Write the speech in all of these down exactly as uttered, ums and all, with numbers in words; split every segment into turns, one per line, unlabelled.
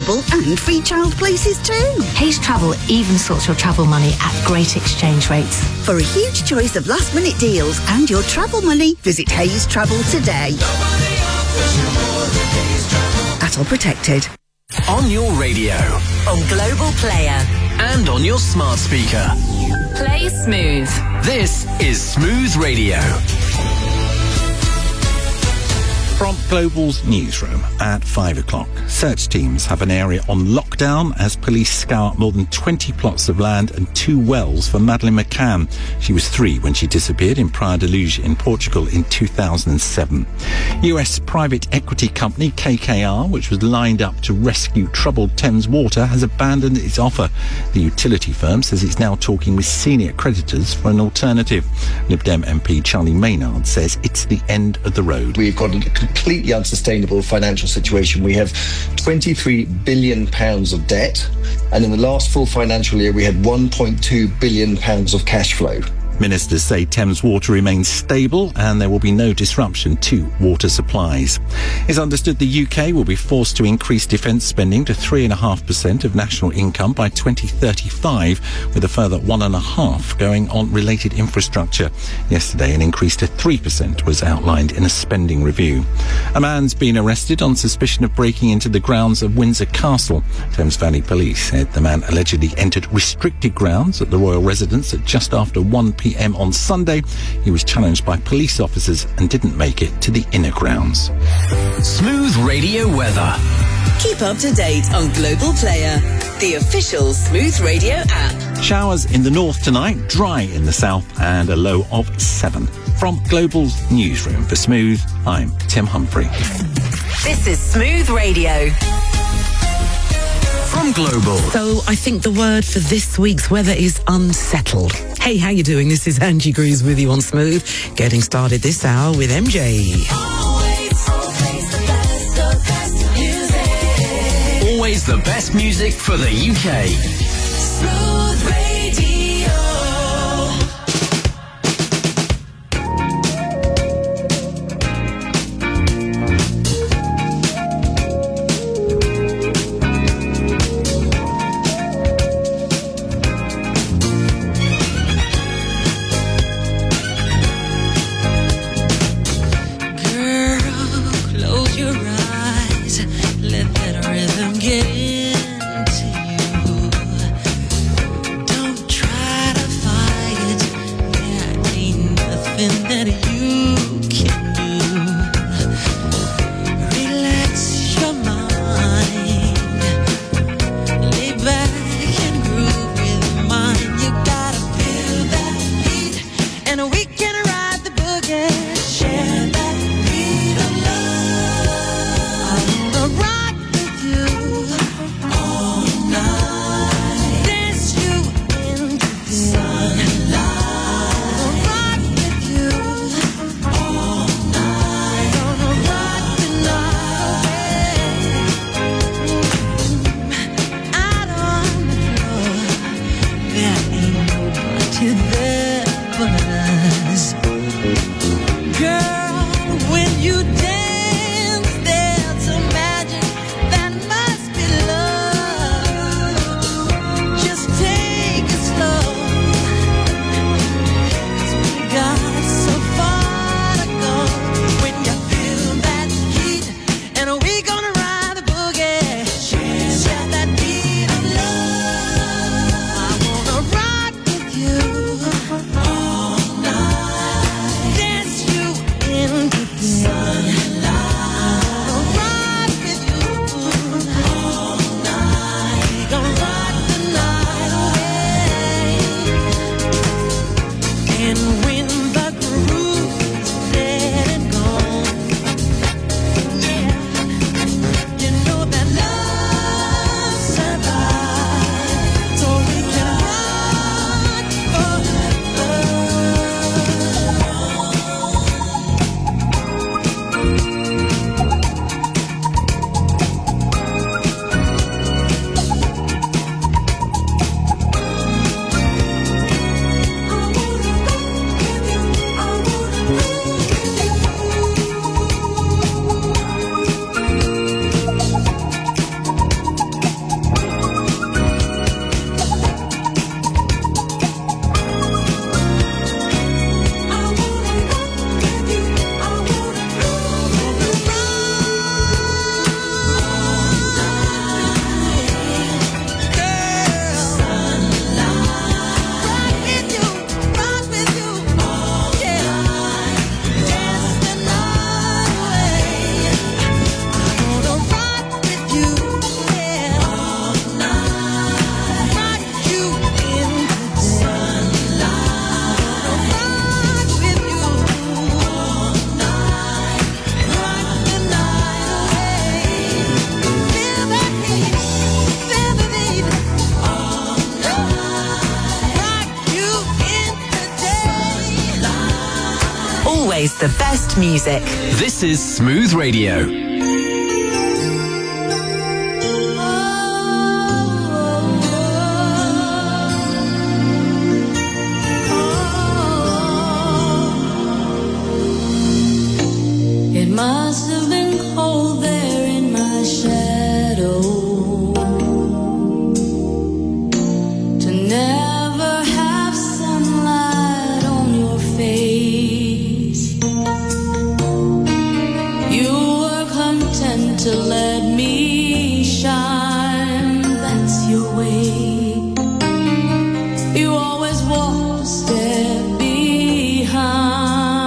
affordable and free child places too.
Hayes Travel even sorts your travel money at great exchange rates.
For a huge choice of last-minute deals and your travel money, visit Hayes Travel today. At all protected.
On your radio.
On Global Player.
And on your smart speaker.
Play Smooth.
This is Smooth Radio.
From Global's newsroom at five o'clock, search teams have an area on lockdown as police scour more than twenty plots of land and two wells for Madeleine McCann. She was three when she disappeared in Praia da Luz in Portugal in two thousand seven. U S private equity company K K R, which was lined up to rescue troubled Thames Water, has abandoned its offer. The utility firm says it's now talking with senior creditors for an alternative. Lib Dem M P Charlie Maynard says it's the end of the road.
We've got a completely unsustainable financial situation. We have twenty-three billion pounds of debt, and in the last full financial year we had one point two billion pounds of cash flow.
Ministers say Thames Water remains stable and there will be no disruption to water supplies. It's understood the U K will be forced to increase defence spending to three point five percent of national income by twenty thirty-five, with a further one point five percent going on related infrastructure. Yesterday, an increase to three percent was outlined in a spending review. A man's been arrested on suspicion of breaking into the grounds of Windsor Castle. Thames Valley Police said the man allegedly entered restricted grounds at the royal residence at just after one p m on Sunday. He was challenged by police officers and didn't make it to the inner grounds.
Smooth Radio weather.
Keep up to date on Global Player, the official Smooth Radio app.
Showers in the north tonight, dry in the south, and a low of seven. From Global's newsroom for Smooth, I'm Tim Humphrey.
This is Smooth Radio.
From Global.
So I think the word for this week's weather is unsettled. Hey, how you doing? This is Angie Greaves with you on Smooth. Getting started this hour with M J.
Always, always the best of best music. Always the best music for the U K. Smooth Radio.
Get into you. Don't try
Always the best music.
This is Smooth Radio.
It must have been cold there in my shadow to never have sunlight on your face. You were content to let me shine, that's your way. You always walked a step behind.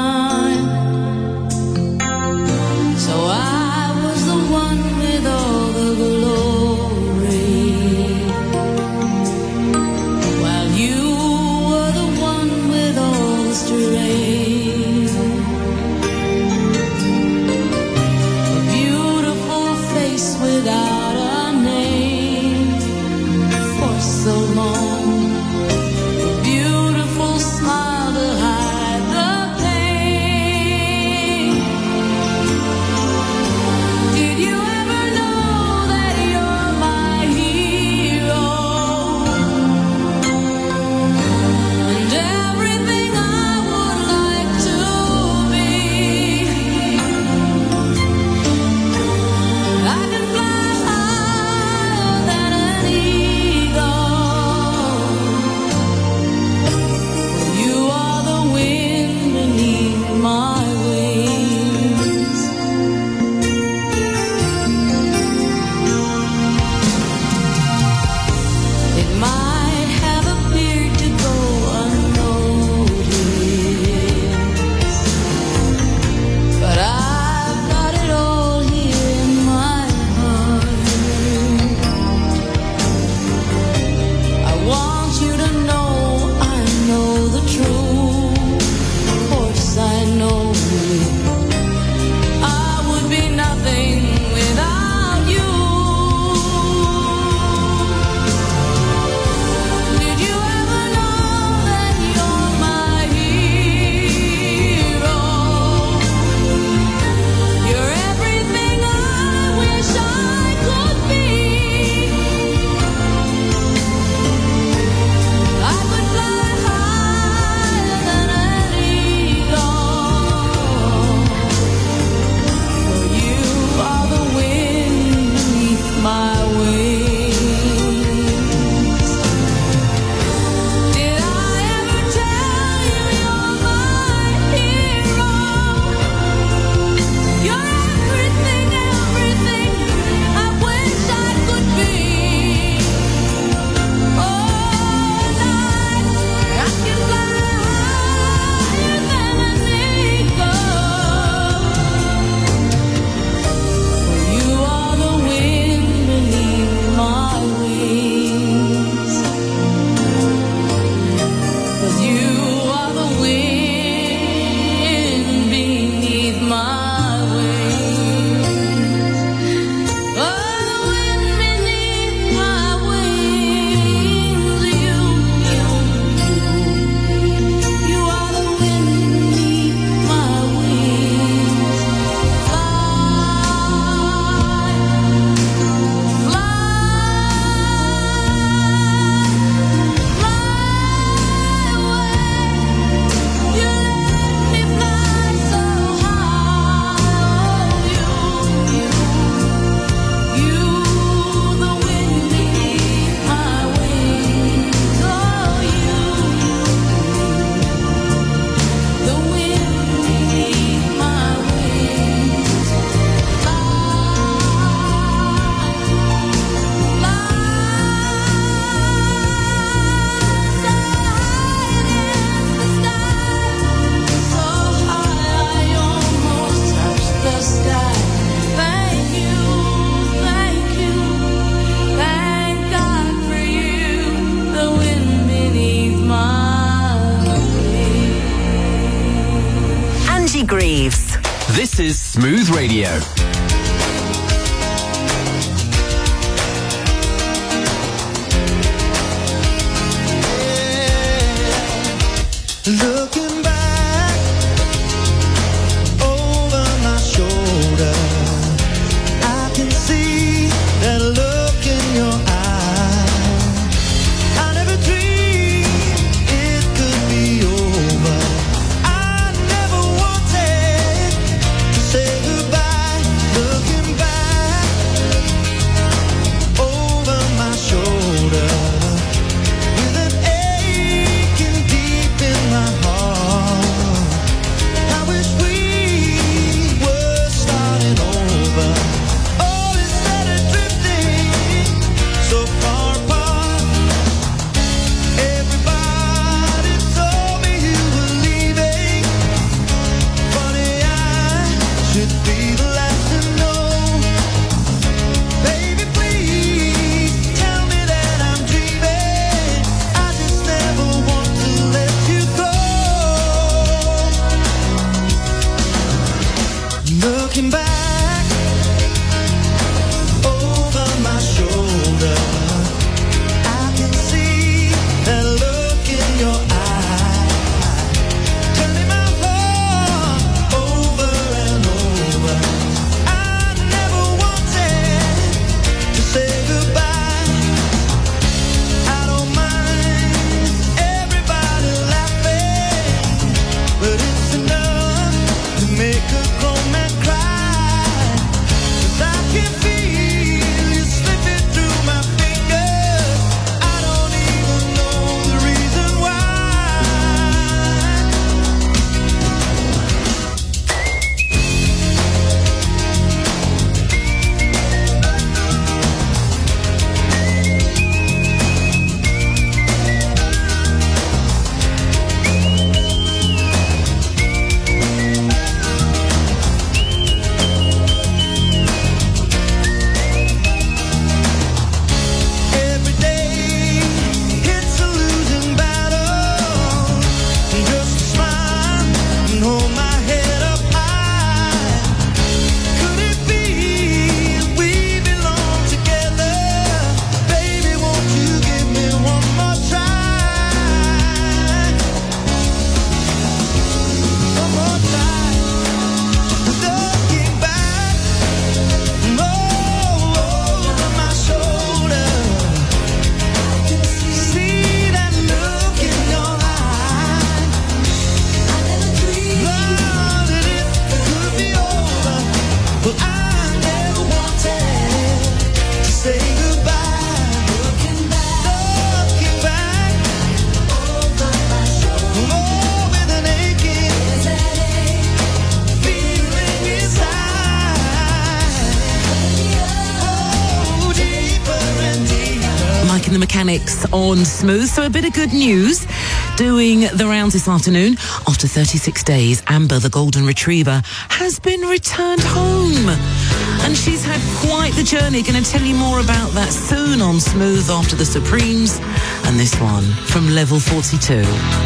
Greaves.
This is Smooth Radio.
Looking back
in the mechanics on Smooth. So a bit of good news doing the rounds this afternoon. After thirty-six days, Amber, the golden retriever, has been returned home. And she's had quite the journey. Going to tell you more about that soon on Smooth after the Supremes. And this one from Level forty-two.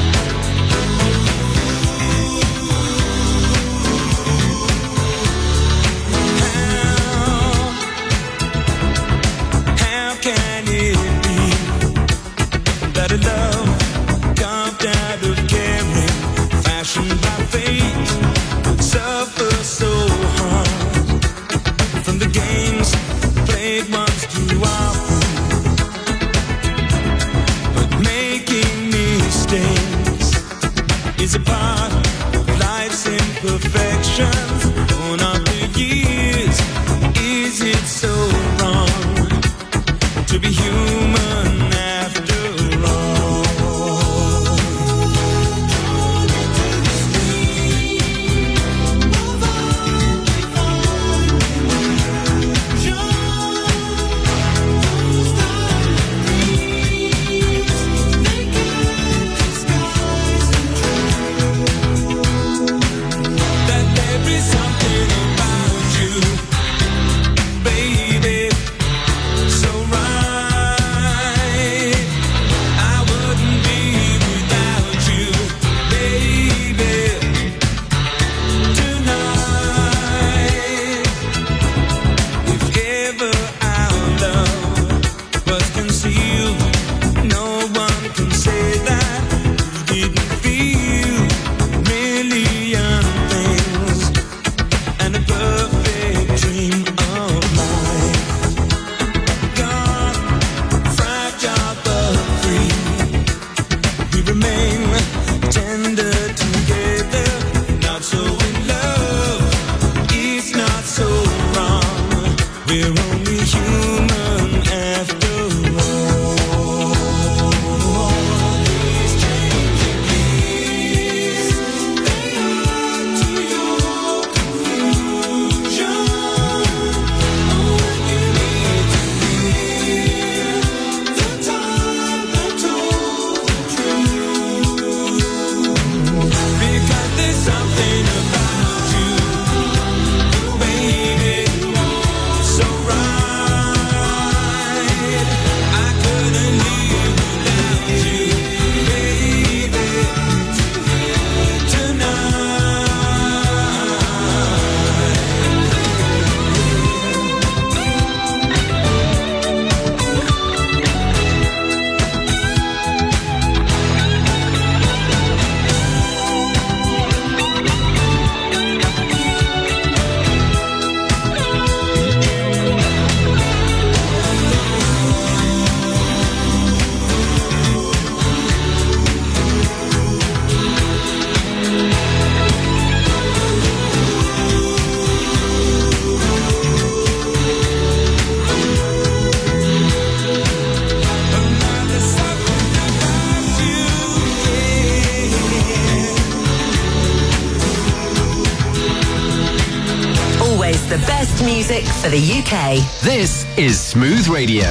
Music for the U K.
This is Smooth Radio.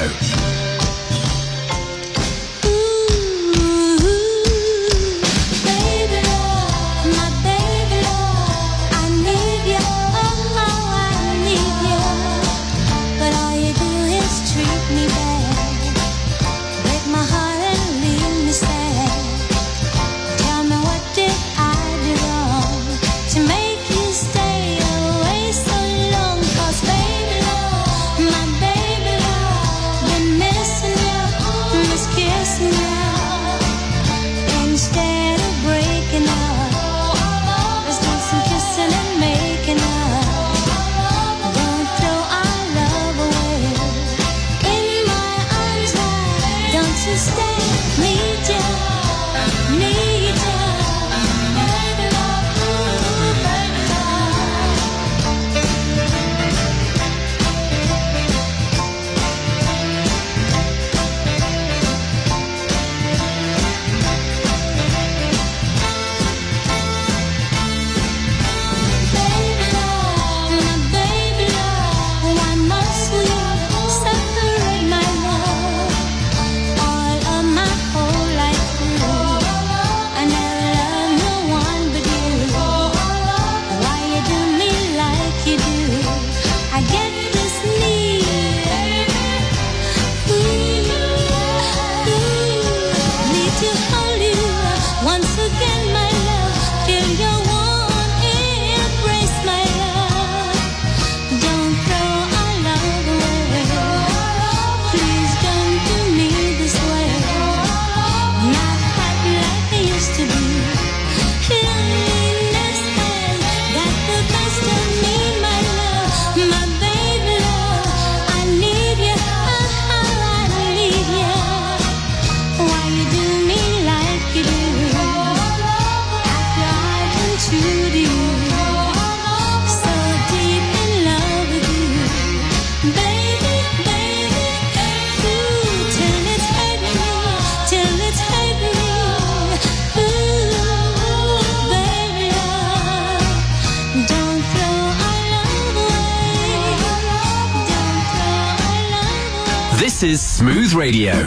This is Smooth Radio.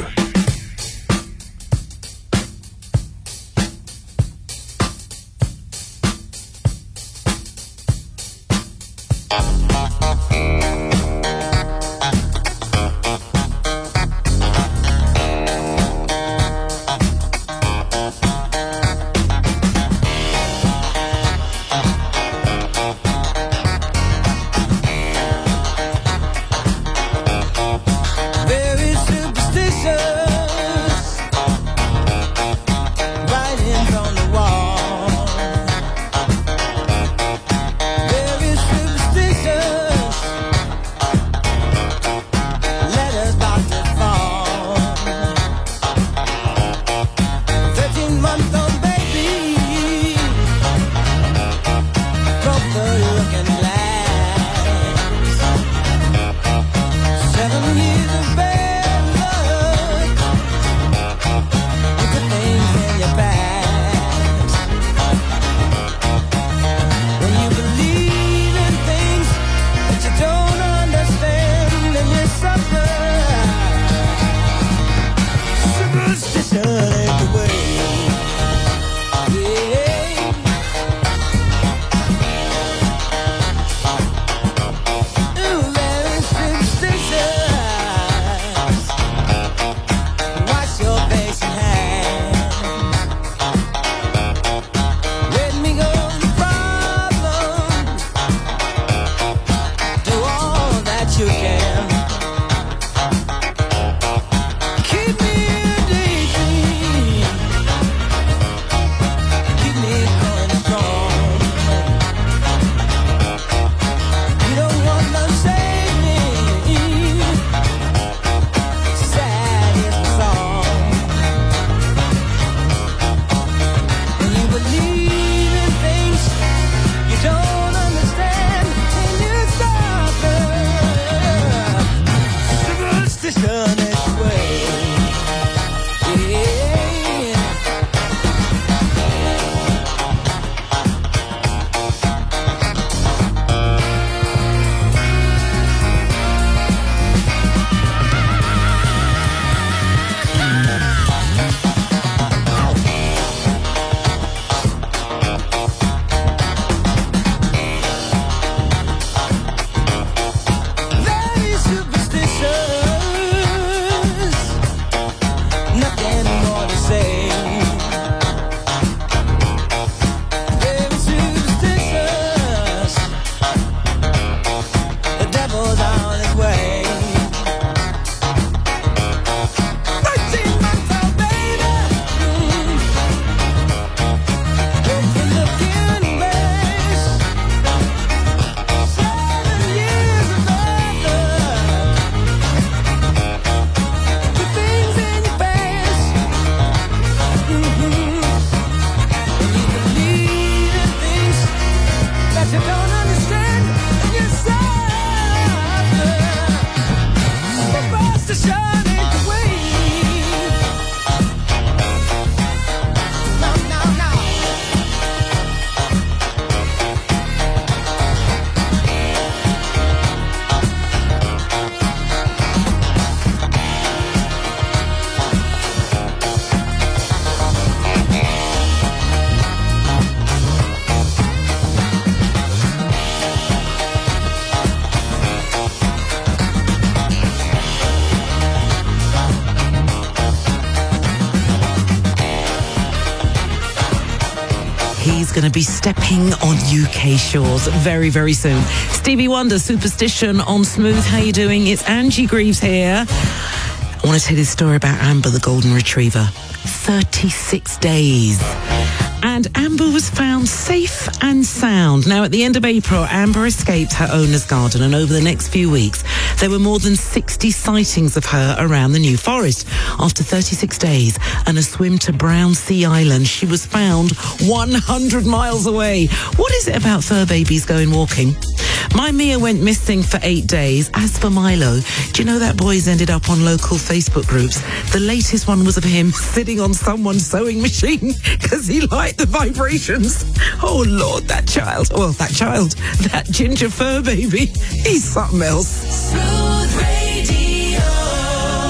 going to be stepping on U K shores very, very soon. Stevie Wonder, Superstition on Smooth. How you doing? It's Angie Greaves here. I want to tell you this story about Amber, the golden retriever. thirty-six days. And Amber was found safe and sound. Now, at the end of April, Amber escaped her owner's garden, and over the next few weeks, there were more than sixty sightings of her around the New Forest. After thirty-six days and a swim to Brownsea Island, she was found one hundred miles away. What is it about fur babies going walking? My Mia went missing for eight days. As for Milo, do you know that boy's ended up on local Facebook groups? The latest one was of him sitting on someone's sewing machine because he liked the vibrations. Oh, Lord, that child. Well, that child, that ginger fur baby, he's something else.
Smooth Radio.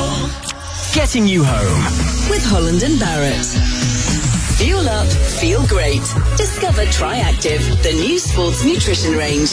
getting you home.
With Holland and Barrett. Fuel up, feel great. Discover Triactive, the new sports nutrition range.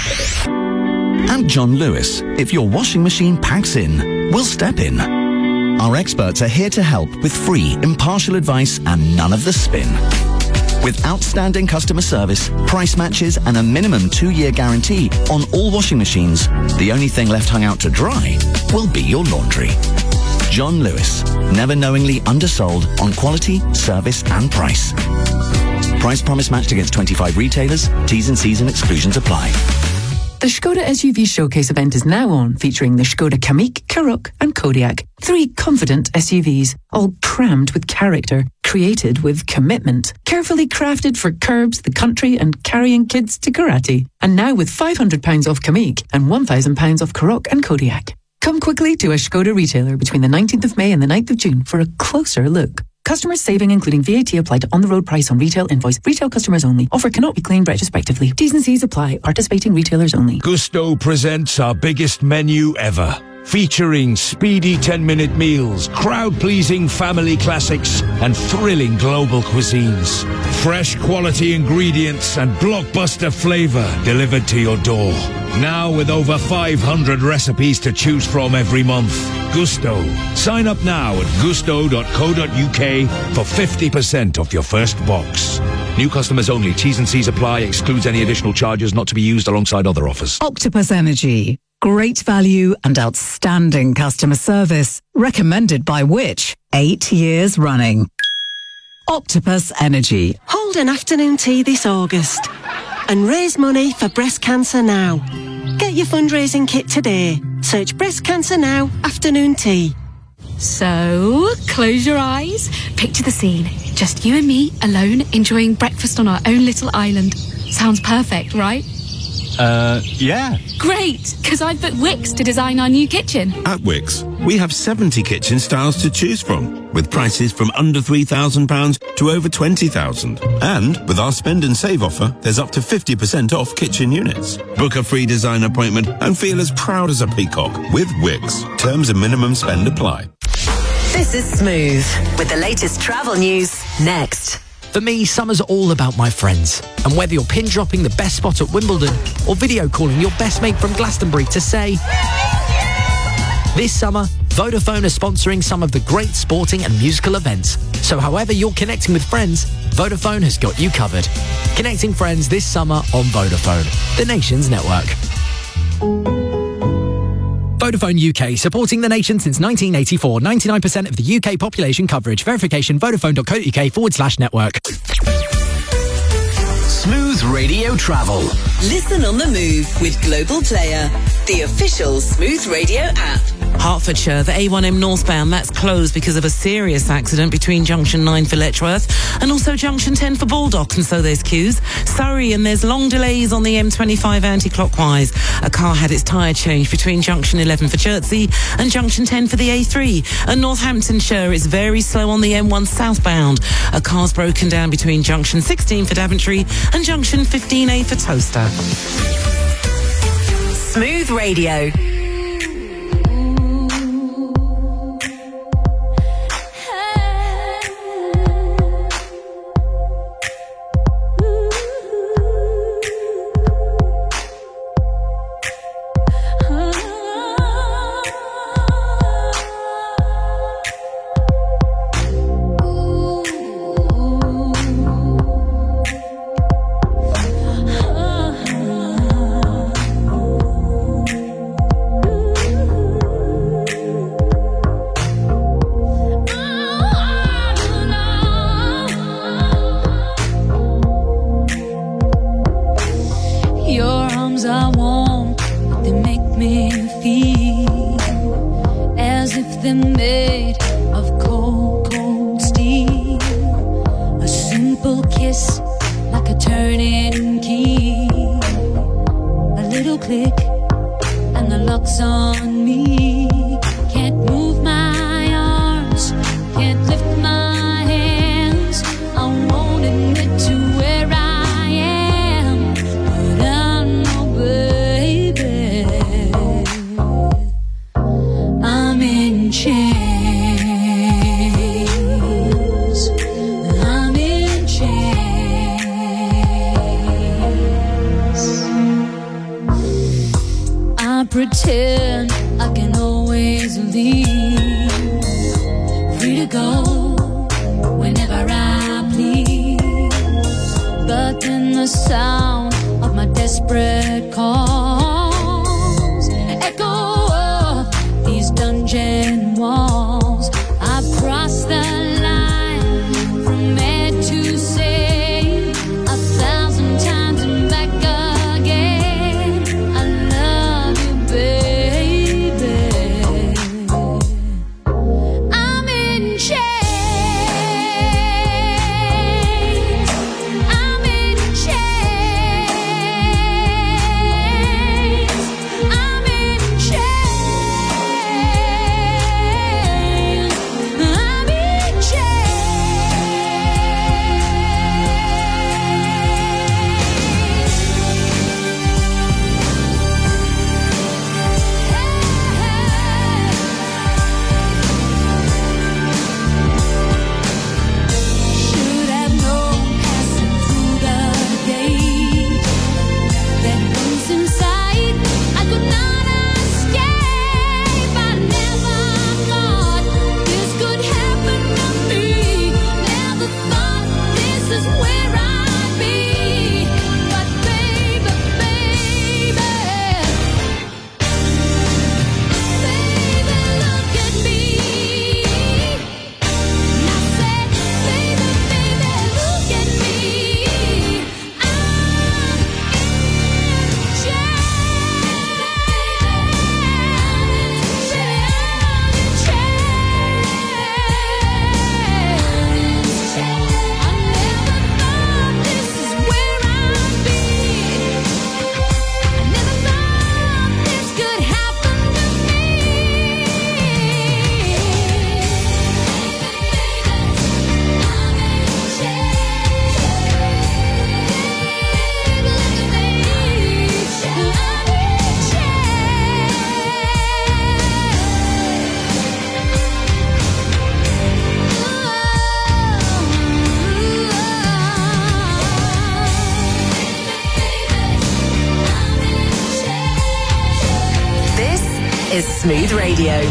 At John Lewis, if your washing machine packs in, we'll step in. Our experts are here to help with free, impartial advice and none of the spin. With outstanding customer service, price matches and a minimum two-year guarantee on all washing machines, the only thing left hung out to dry will be your laundry. John Lewis, never knowingly undersold on quality, service and price. Price promise matched against twenty-five retailers. T's and C's and exclusions apply.
The Skoda S U V Showcase event is now on, featuring the Skoda Kamiq, Karoq and Kodiaq. Three confident S U Vs, all crammed with character, created with commitment, carefully crafted for curbs, the country and carrying kids to karate. And now with five hundred pounds off Kamiq and one thousand pounds off Karoq and Kodiaq. Come quickly to a Skoda retailer between the nineteenth of May and the ninth of June for a closer look. Customers saving including V A T applied to on-the-road price on retail invoice. Retail customers only. Offer cannot be claimed retrospectively. T's and C's apply. Participating retailers only.
Gusto presents our biggest menu ever. Featuring speedy ten-minute meals, crowd-pleasing family classics, and thrilling global cuisines. Fresh quality ingredients and blockbuster flavor delivered to your door. Now with over five hundred recipes to choose from every month. Gusto. Sign up now at gusto dot co dot uk for fifty percent off your first box. New customers only. T's and C's apply. Excludes any additional charges not to be used alongside other offers.
Octopus Energy. Great value and outstanding customer service. Recommended by which? Eight years running. Octopus Energy.
Hold an afternoon tea this August and raise money for breast cancer now. Get your fundraising kit today. Search Breast Cancer Now Afternoon Tea.
So, close your eyes. Picture the scene. Just you and me, alone, enjoying breakfast on our own little island. Sounds perfect, right?
Uh, yeah.
Great, because I've booked Wix to design our new kitchen.
At Wix, we have seventy kitchen styles to choose from, with prices from under three thousand pounds to over twenty thousand pounds. And with our spend and save offer, there's up to fifty percent off kitchen units. Book a free design appointment and feel as proud as a peacock with Wix. Terms and minimum spend apply.
This is Smooth, with the latest travel news next.
For me, summer's all about my friends. And whether you're pin dropping the best spot at Wimbledon or video calling your best mate from Glastonbury to say... This summer, Vodafone are sponsoring some of the great sporting and musical events. So however you're connecting with friends, Vodafone has got you covered. Connecting friends this summer on Vodafone, the nation's network. Vodafone U K, supporting the nation since nineteen eighty-four. ninety-nine percent of the U K population coverage. Verification, vodafone.co.uk forward slash network.
Smooth Radio Travel.
Listen on the move with Global Player, the official Smooth Radio app.
Hertfordshire, the A one M northbound, that's closed because of a serious accident between Junction nine for Letchworth and also Junction ten for Baldock, and so there's queues. Surrey, and there's long delays on the M twenty-five anti-clockwise. A car had its tyre changed between Junction eleven for Chertsey and Junction ten for the A three. And Northamptonshire, it's very slow on the M one southbound. A car's broken down between Junction sixteen for Daventry and Junction fifteen A for Toaster.
Smooth Radio.
I'm in chains.
Smooth Radio.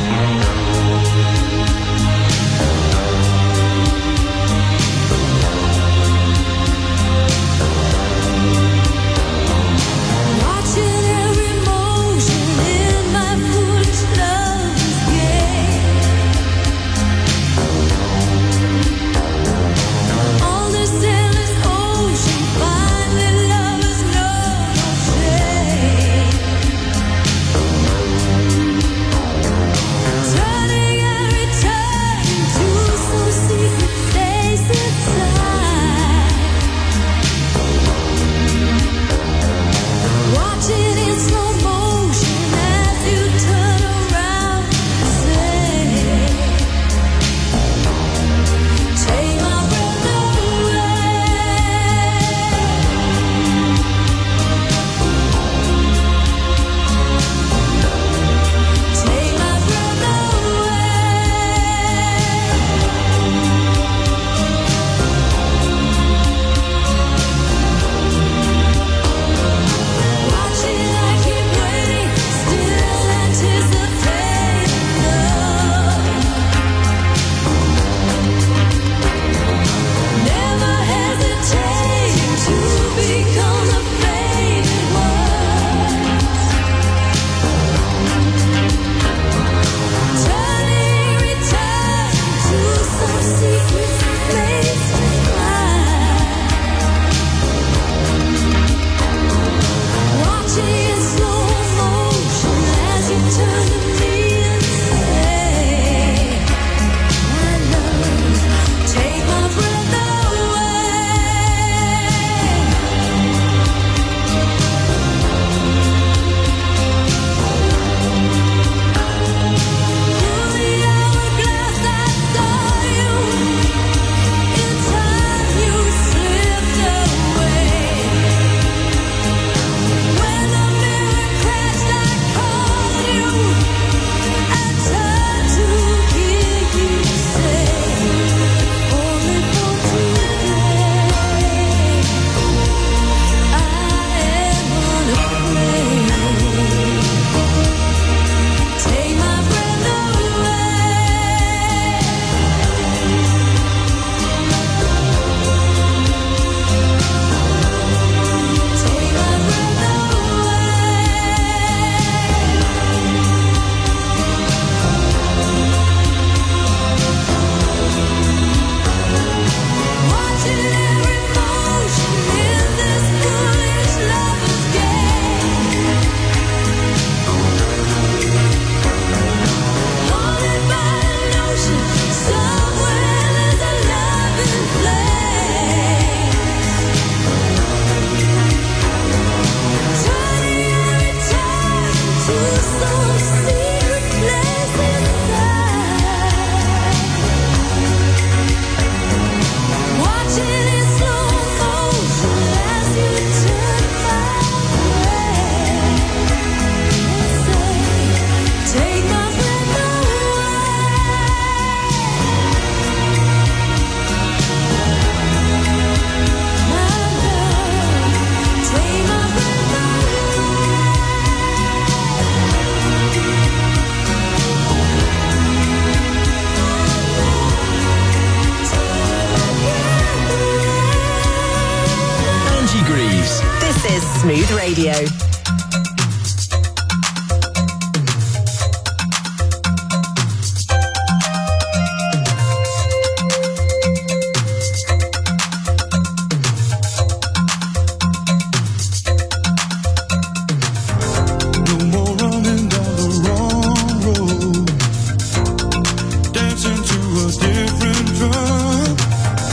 Smooth Radio.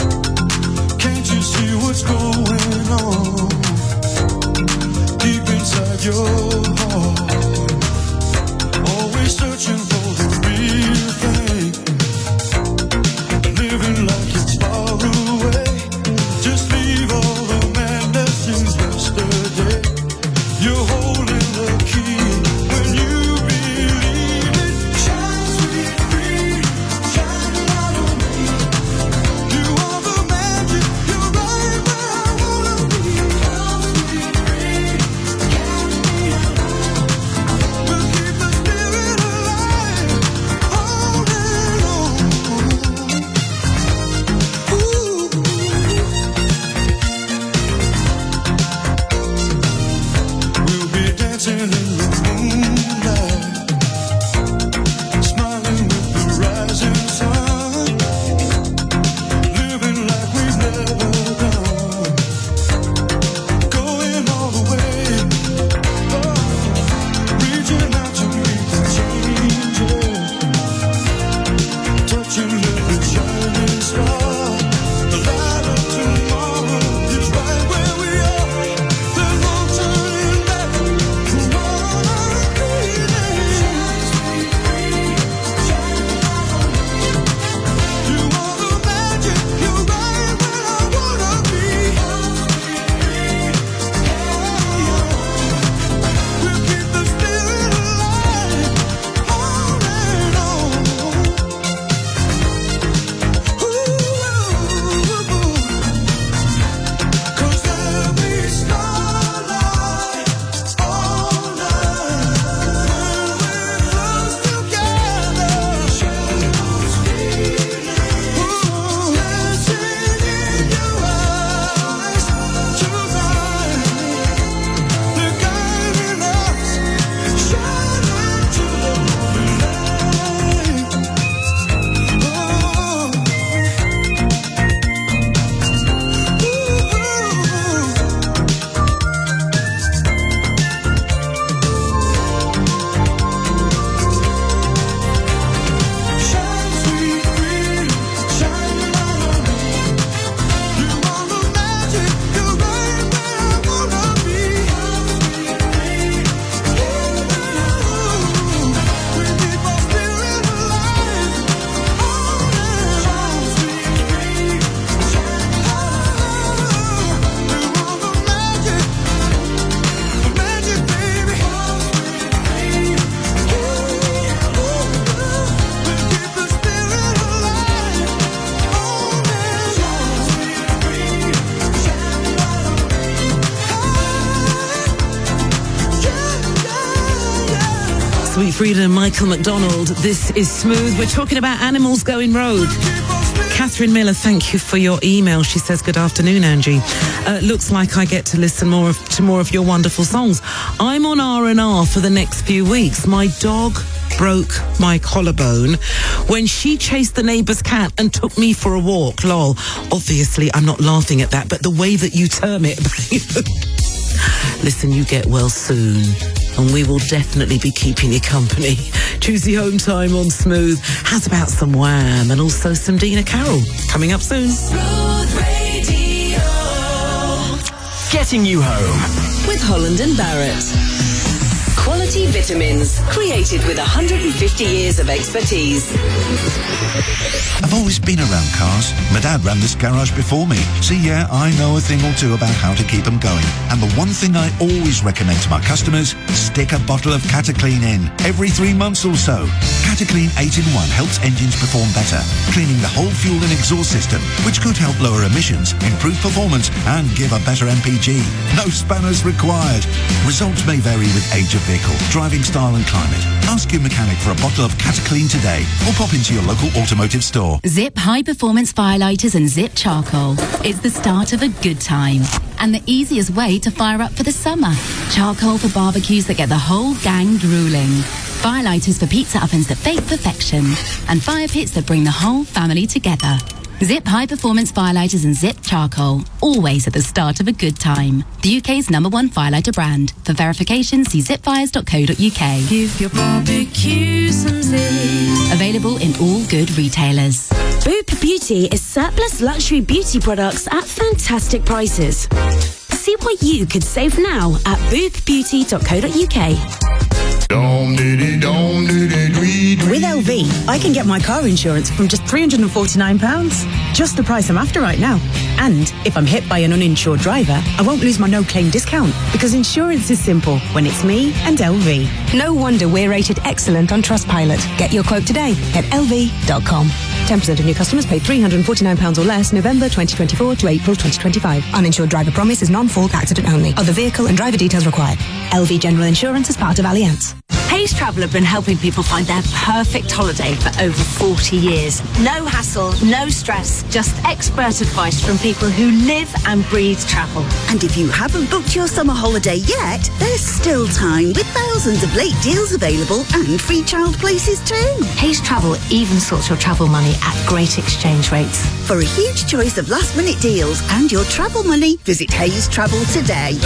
Can't you see what's going on deep inside?
Frida and Michael McDonald. This is Smooth. We're talking about animals going rogue. Catherine Miller, thank you for your email. She says, good afternoon, Angie. Uh, looks like I get to listen more of, to more of your wonderful songs. I'm on R and R for the next few weeks. My dog broke my collarbone when she chased the neighbour's cat and took me for a walk. Lol. Obviously, I'm not laughing at that, but the way that you term it. Listen, you get well soon, and we will definitely be keeping you company. Tuesday home time on Smooth. How's about some Wham and also some Dina Carroll coming up soon.
Smooth Radio.
Getting you home
With Holland and Barrett. Quality vitamins created with one hundred fifty years of expertise.
I've always been around cars. My dad ran this garage before me. So yeah, I know a thing or two about how to keep them going. And the one thing I always recommend to my customers, stick a bottle of Cataclean in every three months or so. Cataclean eight in one helps engines perform better, cleaning the whole fuel and exhaust system, which could help lower emissions, improve performance, and give a better M P G. No spanners required. Results may vary with age of vehicle, driving style and climate. Ask your mechanic for a bottle of Cataclean today, or pop into your local automotive store.
Zip High Performance Firelighters and Zip Charcoal. It's the start of a good time and the easiest way to fire up for the summer. Charcoal for barbecues that get the whole gang drooling. Firelighters for pizza ovens that bake perfection. And fire pits that bring the whole family together. Zip High Performance Firelighters and Zip Charcoal. Always at the start of a good time. The U K's number one firelighter brand. For verification, see zip fires dot co dot uk.
Give your barbecue some zip.
Available in all good retailers.
Boop Beauty is surplus luxury beauty products at fantastic prices. See what you could save now at boop beauty dot co dot uk.
With L V, I can get my car insurance from just three hundred forty-nine pounds. Just the price I'm after right now. And if I'm hit by an uninsured driver, I won't lose my no-claim discount because insurance is simple when it's me and L V. No wonder we're rated excellent on Trustpilot. Get your quote today at L V dot com. ten percent of new customers pay three hundred forty-nine pounds or less November twenty twenty-four to April twenty twenty-five. Uninsured driver promise is non-fault accident only. Other vehicle and driver details required. L V General Insurance is part of Allianz.
Hays Travel have been helping people find their perfect holiday for over forty years. No hassle, no stress, just expert advice from people who live and breathe travel.
And if you haven't booked your summer holiday yet, there's still time with thousands of late deals available and free child places too.
Hays Travel even sorts your travel money at great exchange rates.
For a huge choice of last minute deals and your travel money, visit Hays Travel today.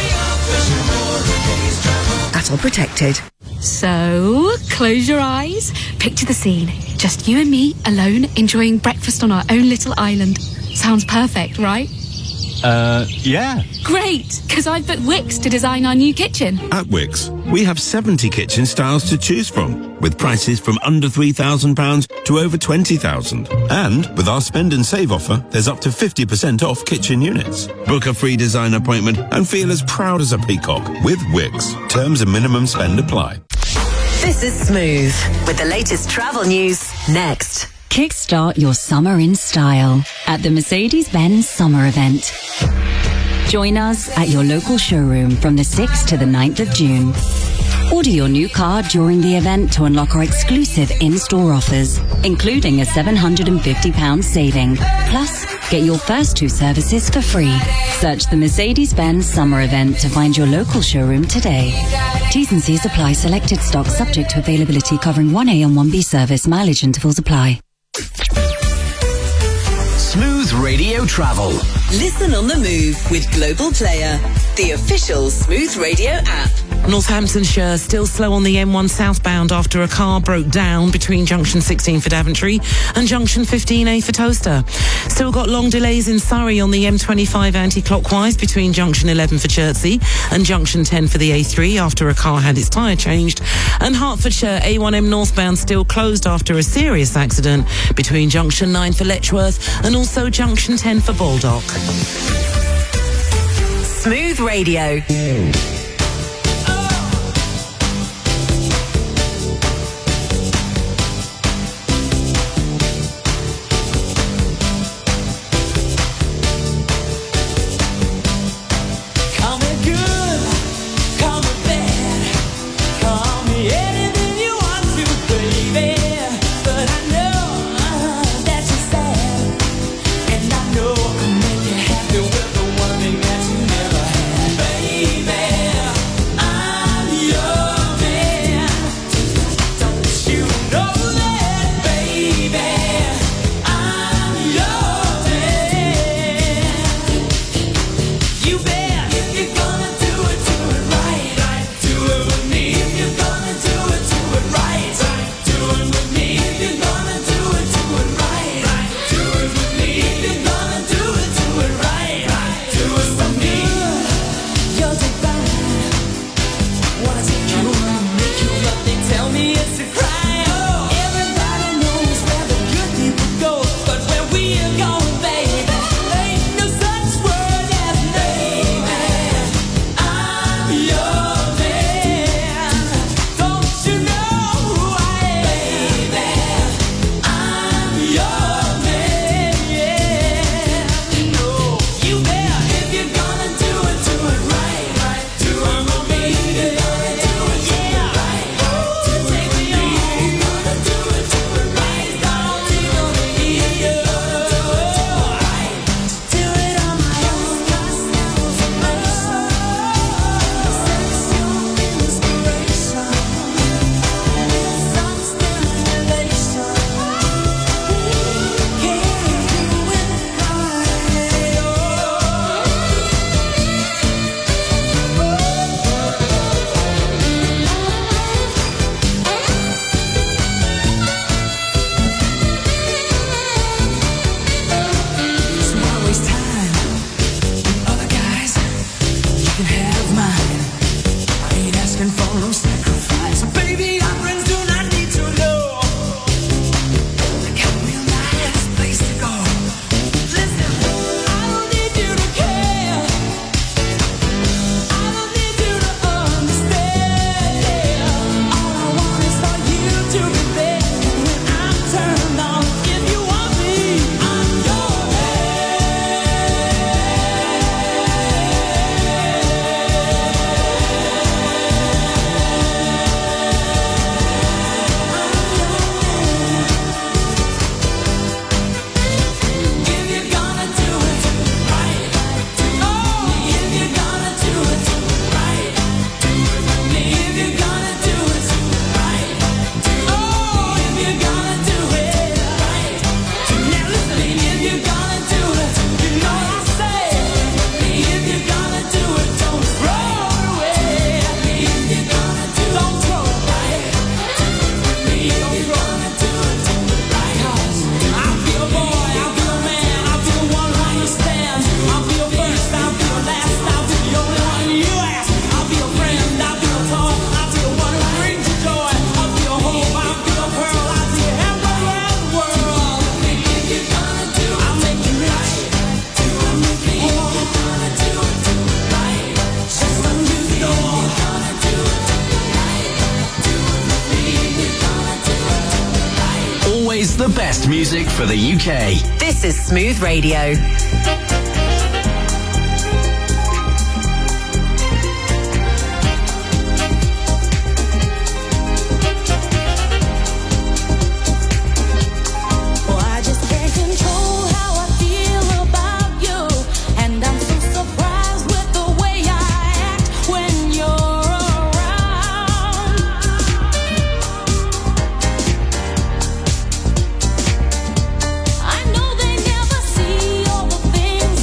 At all protected.
So, close your eyes. Picture the scene. Just you and me, alone, enjoying breakfast on our own little island. Sounds perfect, right?
Uh, yeah.
Great, because I've booked Wix to design our new kitchen.
At Wix, we have seventy kitchen styles to choose from, with prices from under three thousand pounds to over twenty thousand pounds. And with our spend and save offer, there's up to fifty percent off kitchen units. Book a free design appointment and feel as proud as a peacock with Wix. Terms and minimum spend apply.
This is Smooth with the latest travel news next.
Kickstart your summer in style at the Mercedes-Benz Summer Event. Join us at your local showroom from the sixth to the ninth of June. Order your new car during the event to unlock our exclusive in-store offers, including a seven hundred fifty pounds saving. Plus, get your first two services for free. Search the Mercedes-Benz Summer Event to find your local showroom today. T's and C's apply. Selected stock subject to availability, covering one A and one B service. Mileage intervals apply.
Smooth Radio Travel.
Listen on the move with Global Player, the official Smooth Radio app.
Northamptonshire still slow on the M one southbound after a car broke down between junction sixteen for Daventry and junction fifteen A for Towcester. Still got long delays in Surrey on the M twenty-five anti-clockwise between junction eleven for Chertsey and junction ten for the A three after a car had its tyre changed. And Hertfordshire A one M northbound still closed after a serious accident between junction nine for Letchworth and also junction ten for Baldock.
Smooth Radio.
Call me good, call me bad, call me anything you
best music for the U K.
This is Smooth Radio.
I know they never see all the things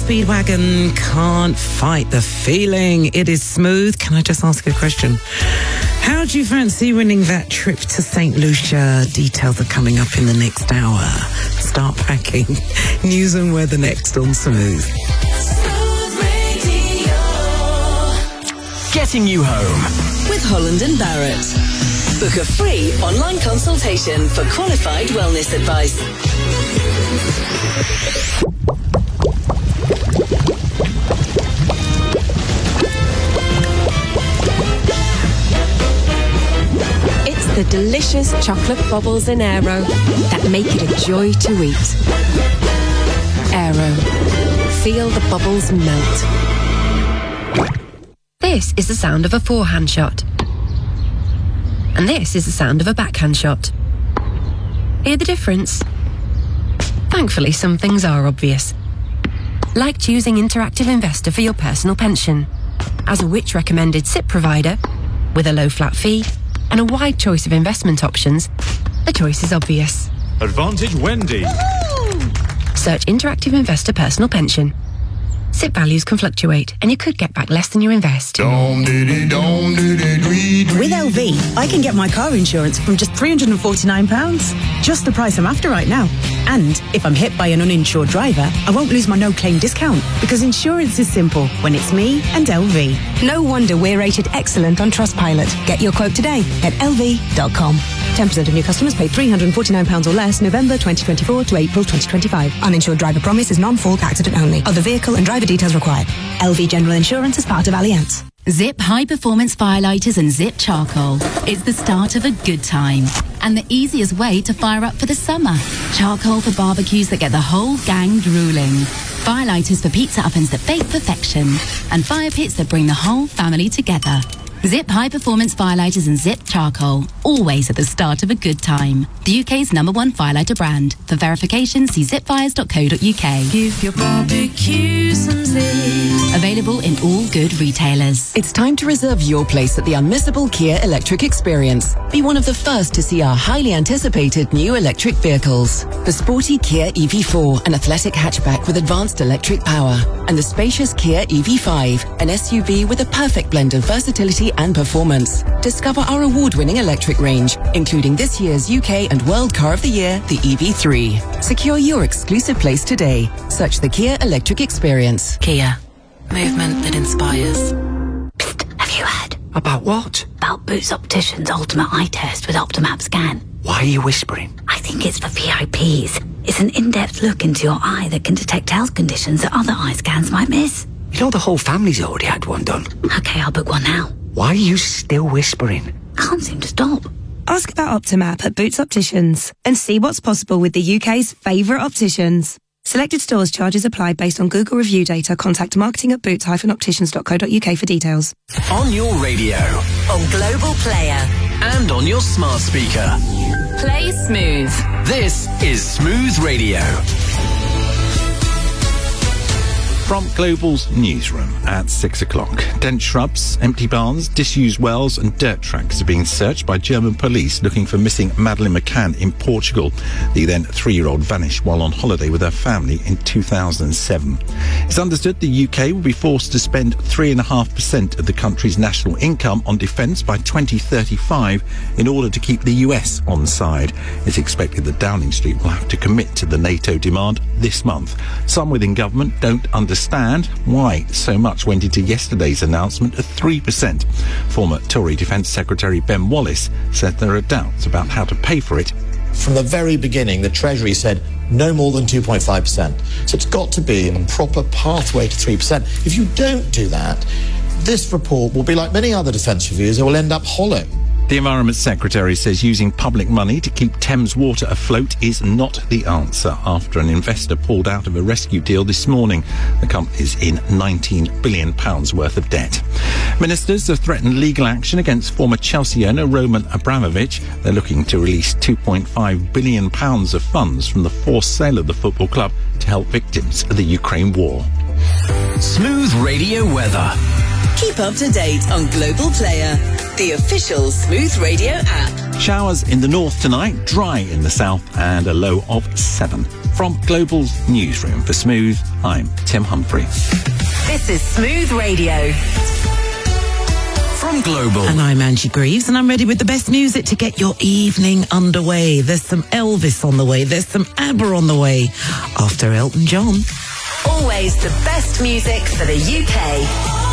Speedwagon can't fight the feeling. It is Smooth. Can I just ask a question? How do you fancy winning that trip to Saint Lucia? Details are coming up in the next hour. Start packing. News and weather next on Smooth.
Getting you home
with Holland and Barrett. Book a free online consultation for qualified wellness advice.
It's the delicious chocolate bubbles in Aero that make it a joy to eat. Aero. Feel the bubbles melt. This is the sound of a forehand shot. And this is the sound of a backhand shot. Hear the difference? Thankfully, some things are obvious. Like choosing Interactive Investor for your personal pension. As a Which recommended S I P provider, with a low flat fee and a wide choice of investment options, the choice is obvious.
Advantage Wendy.
Search Interactive Investor Personal Pension. S I P values can fluctuate, and you could get back less than you invest.
With L V, I can get my car insurance from just three hundred forty-nine pounds. Just the price I'm after right now. And if I'm hit by an uninsured driver, I won't lose my no-claim discount, because insurance is simple when it's me and L V. No wonder we're rated excellent on Trustpilot. Get your quote today at L V dot com. ten percent of new customers pay three hundred forty-nine pounds or less November twenty twenty-four to April twenty twenty-five. Uninsured driver promise is non-fault accident only. Other vehicle and driver details required. L V General Insurance is part of Allianz.
Zip High Performance Firelighters and Zip Charcoal. It's the start of a good time and the easiest way to fire up for the summer. Charcoal for barbecues that get the whole gang drooling. Firelighters for pizza ovens that bake perfection. And fire pits that bring the whole family together. Zip High Performance Firelighters and Zip Charcoal. Always at the start of a good time. The U K's number one firelighter brand. For verification, see zip fires dot co dot uk.
Give your barbecue some zip.
Available in all good retailers.
It's time to reserve your place at the unmissable Kia Electric Experience. Be one of the first to see our highly anticipated new electric vehicles. The sporty Kia E V four, an athletic hatchback with advanced electric power. And the spacious Kia E V five, an S U V with a perfect blend of versatility and performance. Discover our award-winning electric range, including this year's U K and World Car of the Year, the E V three. Secure your exclusive place today. Search the Kia Electric Experience.
Kia. Movement that inspires.
Have you heard?
About what?
About Boots Opticians Ultimate Eye Test with Optimap Scan.
Why are you whispering?
I think it's for V I Ps. It's an in-depth look into your eye that can detect health conditions that other eye scans might miss.
You know the whole family's already had one done.
Okay, I'll book one now.
Why are you still whispering?
Can't seem to stop.
Ask about Optimap at Boots Opticians and see what's possible with the U K's favourite opticians. Selected stores charges apply based on Google review data. Contact marketing at boots dash opticians dot co dot uk for details.
On your radio,
On Global Player.
and on your smart speaker.
Play Smooth.
This is Smooth Radio.
From Global's newsroom at six o'clock. Dense shrubs, empty barns, disused wells and dirt tracks are being searched by German police looking for missing Madeleine McCann in Portugal. The then three-year-old vanished while on holiday with her family in two thousand seven. It's understood the U K will be forced to spend three point five percent of the country's national income on defence by twenty thirty-five in order to keep the U S on side. It's expected that Downing Street will have to commit to the NATO demand this month. Some within government don't understand understand why so much went into yesterday's announcement of three percent. Former Tory Defence Secretary Ben Wallace said there are doubts about how to pay for it.
From the very beginning, the Treasury said no more than two point five percent. So it's got to be a proper pathway to three percent. If you don't do that, this report will be like many other defence reviews, it will end up hollow.
The Environment Secretary says using public money to keep Thames Water afloat is not the answer after an investor pulled out of a rescue deal this morning. The company is in nineteen billion pounds worth of debt. Ministers have threatened legal action against former Chelsea owner Roman Abramovich. They're looking to release two point five billion pounds of funds from the forced sale of the football club to help victims of the Ukraine war.
Smooth Radio weather.
Keep up to date on Global Player, the official Smooth Radio app.
Showers in the north tonight, dry in the south and a low of seven.
From Global's newsroom for Smooth, I'm Tim Humphrey.
This is Smooth Radio.
From Global.
And I'm Angie Greaves, and I'm ready with the best music to get your evening underway. There's some Elvis on the way. There's some ABBA on the way. After Elton John.
Always the best music for the U K.